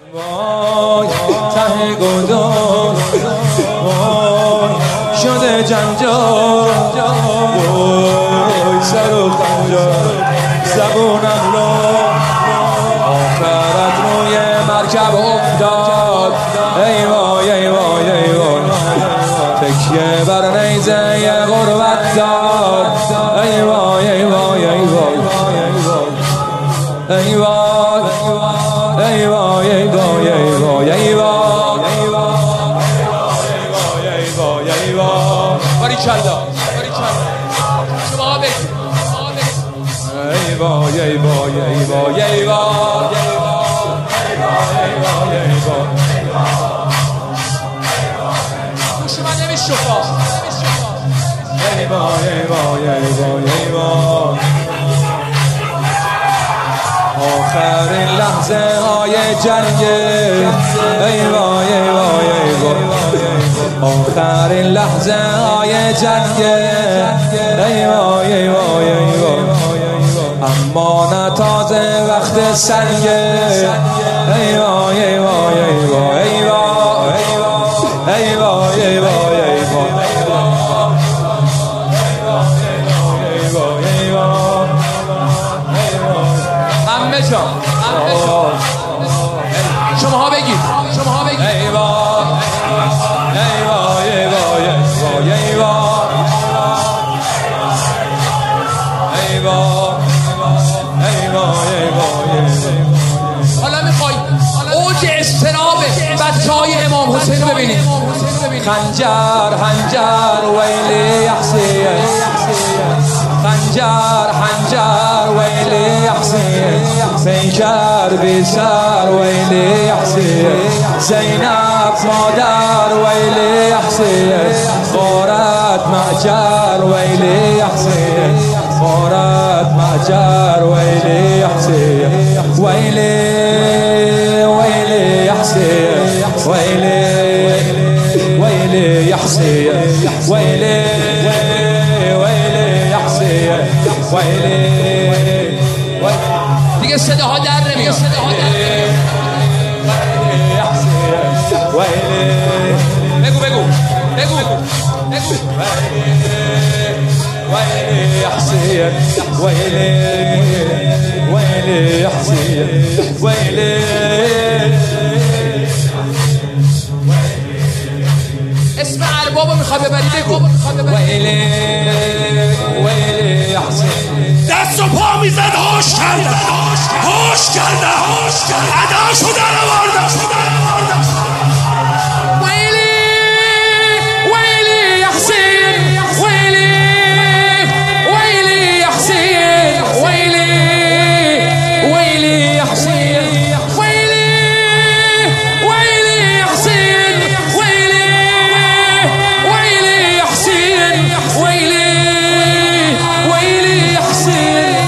وای ته گدال وای شده جنجال وای سر و خنجر زبونم رو آخرت روی مرکب افتاد ای وای ای وای ای وای تکیه بر نیزه غربت داد ای وای ای وای ای وای ای وای ای وای ای وای ای وای ای وای ای وای باریکلا شما بگید ای وای ای وای ای وای ای وای گوش من نمیشوفا ای وای ای وای ای وای ای وای آخرین لحظه های جنگ ای وای ای وای ای وای آخرین لحظه های جنگ ای وای ای وای ای وای اما نه تازه وقت سنگ ای وای ای وای ای وای ای وای ای وای ای وای ای عمه جان شماها بگید ای وای ای وای ای وای ای وای ای وای ای وای ای وای حالا میخوای اوج استراب بچهای امام حسین رو ببینید خنجر خنجر ویلی حسین خنجر خنجر ویلی حسین پیکر بی سر ویلی حسین زینب مادر ویلی حسین غارت معجر ویلی حسین غارت معجر ویلی حسین ویلی ویلی حسین ویلی ویلی حسین ویلی ویلی حسین ویلی دیگه صداها در نمیاد بگو بگو بگو بگو ویلی حسین ویلی ویلی حسین ویلی اسم اربابو میخوای ببری بگو ویلی ویلی حسین دست و پا میزد هوش کردم هوش کردم اداشو در آوردم ویلی ویلی حسین ویلی ویلی حسین ویلی ویلی حسین ویلی ویلی حسين ويلي ويلي حسين ويلي ويلي حسين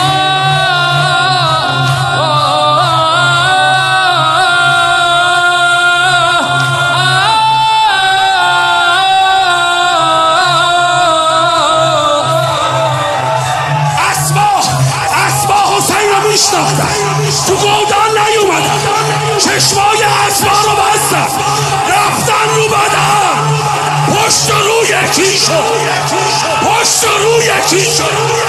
اسبا حسین رو میشناختم تو گودان نیومدم چشمای اسبا رو بستم رفتن رو بدم پشت و رو یکی شد پشت و رو یکی شد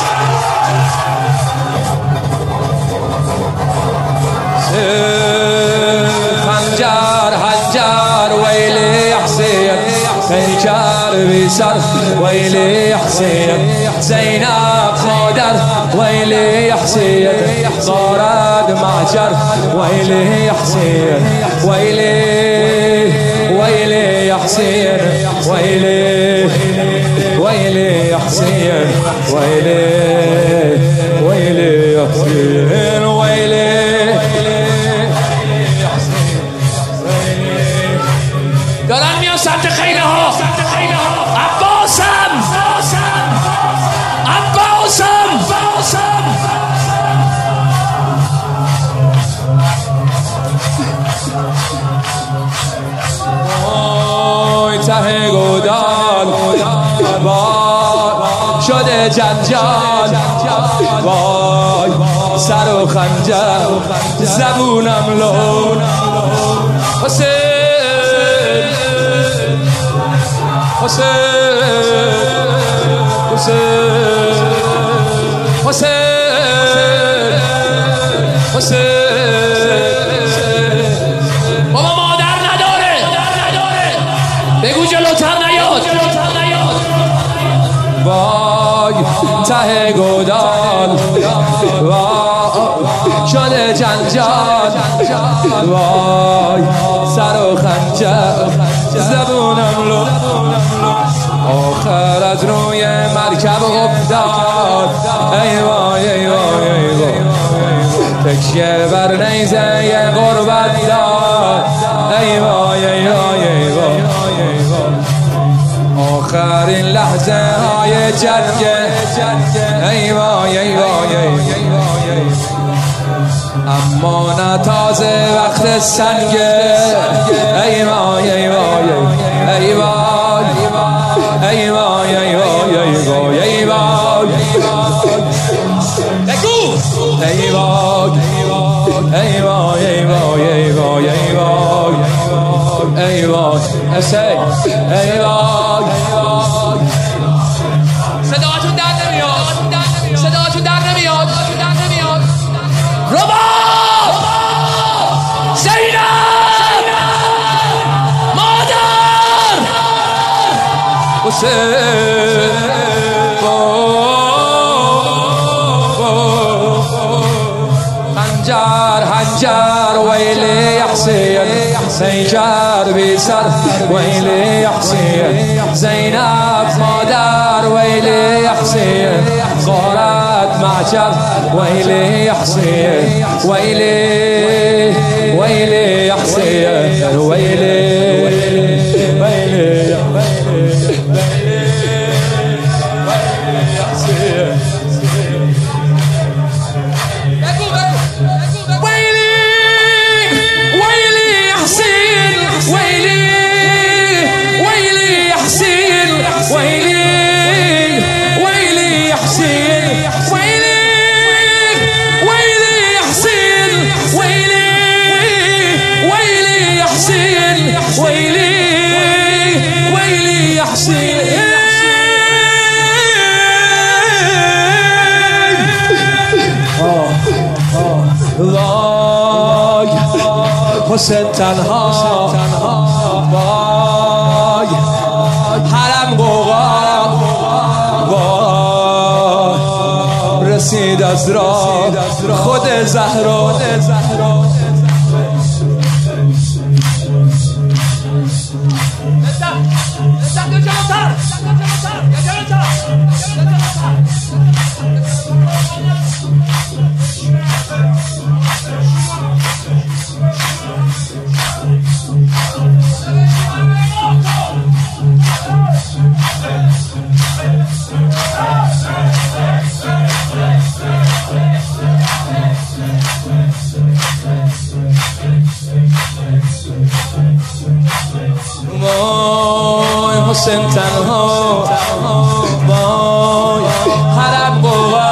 خنجر حجر ويلي حسين پیکر بی سر ويلي حسين زینب مادر ويلي حسين غارت معجر ويلي حسين ويلي ويلي حسين ويلي ويلي حسين ويلي ويلي حسين ويلي دارن میان سمت خیله ها عباسم وای ته گودال شده جنجال وای سر و خنجر زبونم لون حسین بابا مادر نداره بگو جلوتر نیاد وای ته گودال وای شده جنجال وای سر و خنجر زبونم لو آخر از روی مرکب افتاد ای وای ای وای ای وای تکیه بر نیزه غربت داد ای وای ای وای ای وای آخرین لحظه های جنگ ای وای ای وای ای اما نه تازه وقت سنگ ای وای ای وای ای وای ای وای ای وای ای وای ای وای ای وای ای وای ای وای ای وای ای وای ای وای ای وای صداتون در نمیاد رباب زینب مادر حسین هنجر ویلی حسین سنجر بی سر ویلی حسین زینب مادر ویلی حسین غارت معجر ویلی حسین ویلی حسین ویلی حسین تنها وای حرم قوقا وای رسید از راه خود زهرا وای حسین تنها وای حرم قوقا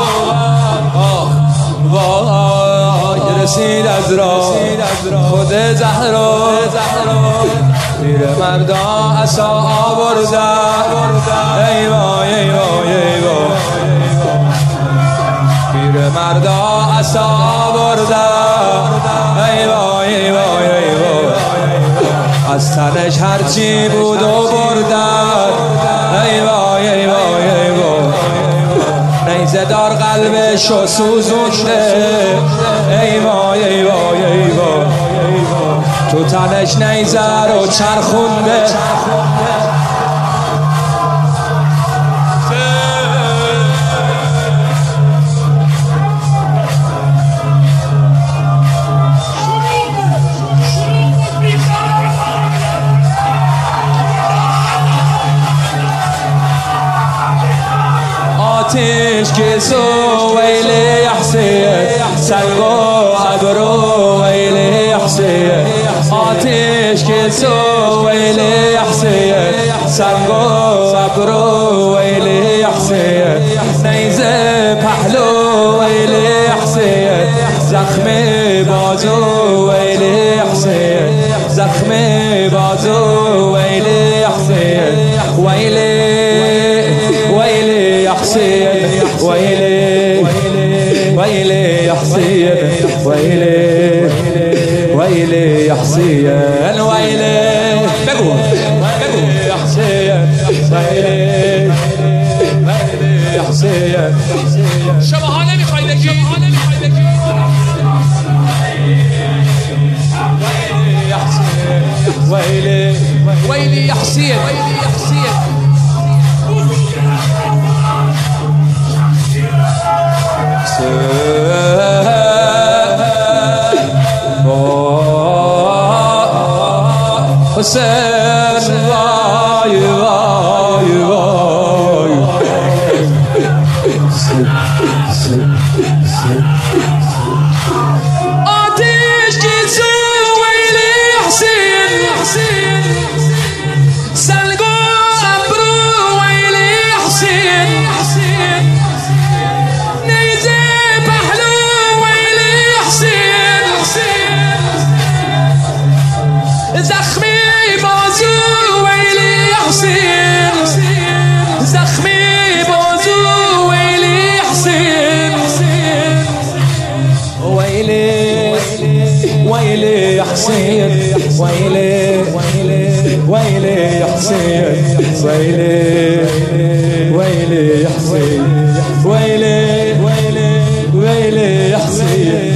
وای رسید از راه خود زهرا پیر مردا عصا آوردن ای وای ای وای ای وای پیر مردا عصا آوردن ای وای ای وای ای وای از تنش هرچی بود و بردن ای وای ای وای ای وای نیزه دار قلبشو سوزونده ای وای ای وای ای وای تو تنش نیزه رو چرخونده آتش که سو ویلی حسین سنگ و ابرو ویلی حسین آتش که سو ویلی حسین سنگ و ابرو ویلی حسین نیزه پهلو ویلی حسین زخم بازو ویلی حسین زخم بازو ویلی حسین ویلی ویلی حسین ویلی ویلی حسین ویلی ویلی حسین ویلی بگو ویلی حسین ویلی ویلی حسین. شما ها نمیخواید بگی؟ ویلی ویلی حسین ویلی حسین. حسین وای وای وای آتش گیزو ویلی حسین سلگو ابرو ویلی حسین نیزه پهلو ویلی حسین زخمی بازو ویلی حسین زخمی بازو ویلی حسین ويلي ويلي حسين ويلي ويلي حسين ويلي ويلي حسين ويلي ويلي حسين.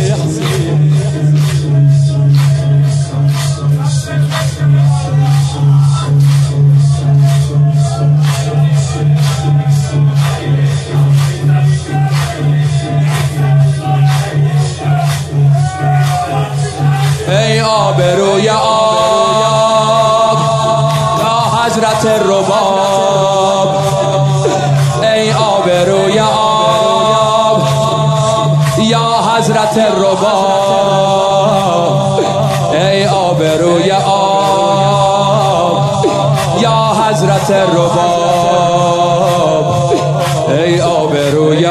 ای آبروی آب یا حضرت رباب ای آبروی آب یا حضرت رباب ای آبروی آب یا حضرت رباب ای آبروی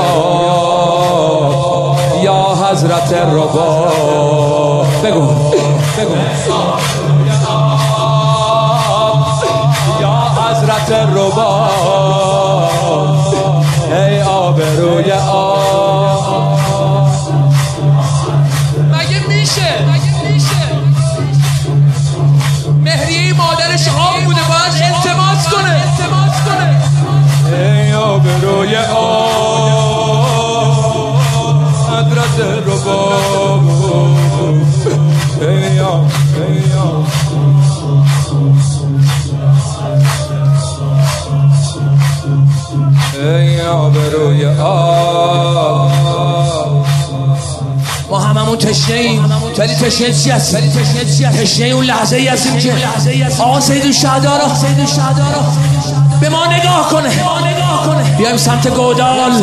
آب یا حضرت رباب. بگو بگو یا حضرت رباب ای آبروی آب. مگه میشه مهریه مادرش آب بوده باید التماس کنه ای آبروی آب حضرت رباب ای آب ای آب. ای آبروی آب. ما هممون تشنه ایم ولی تشنه چی هست؟ تشنه اون لحظه ای هستیم که آقا سید الشهدا را به ما نگاه کنه بیایم سمت گودال.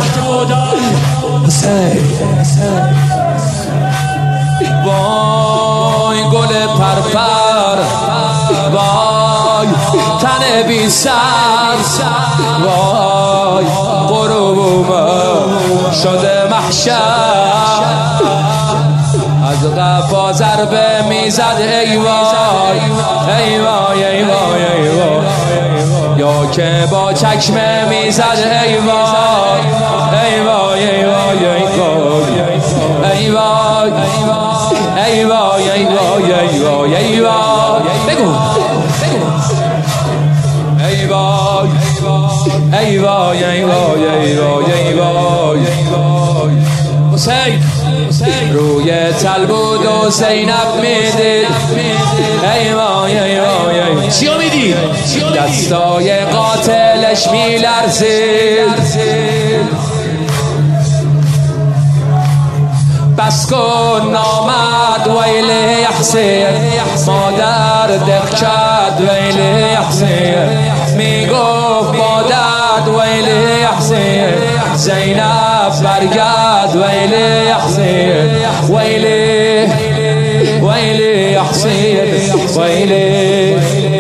وای گل پرپر وای تن بی سر وای غروب شده محشر از قفا ضربه میزد ای وای ای وای ای وای ای وای یا که با چکمه میزد ای وای ای وای ای وای ای وای ای وای ای وای ای وای ای وای ای وای. بگو ای وای ای وای ای وای ای وای ای وای. حسین روی تل بود و زینب میدید ای وای ای وای ای. چیو میدید؟ دستای قاتلش میلرزید بس کن نامد ویلی حسین مادر دق کرد ویلی حسین میگفت مادر ویلی حسین زینب برگرد ویلی حسین ویلی ویلی حسین ویلی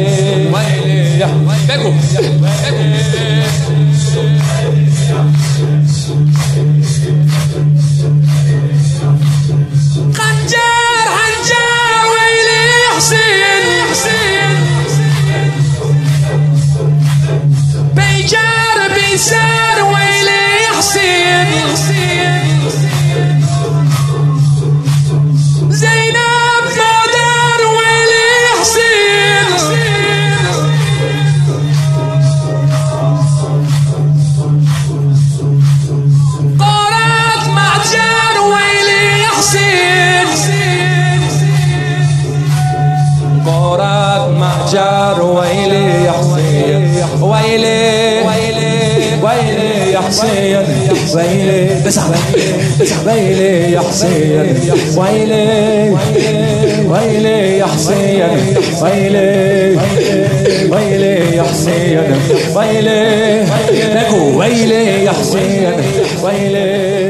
بگو حنجر ویلی حسین هاجر ويلي يا حسين ويلي ويلي يا حسين ويلي ويلي يا حسين ويلي ويلي يا حسين ويلي ويلي يا حسين ويلي ويلي يا حسين ويلي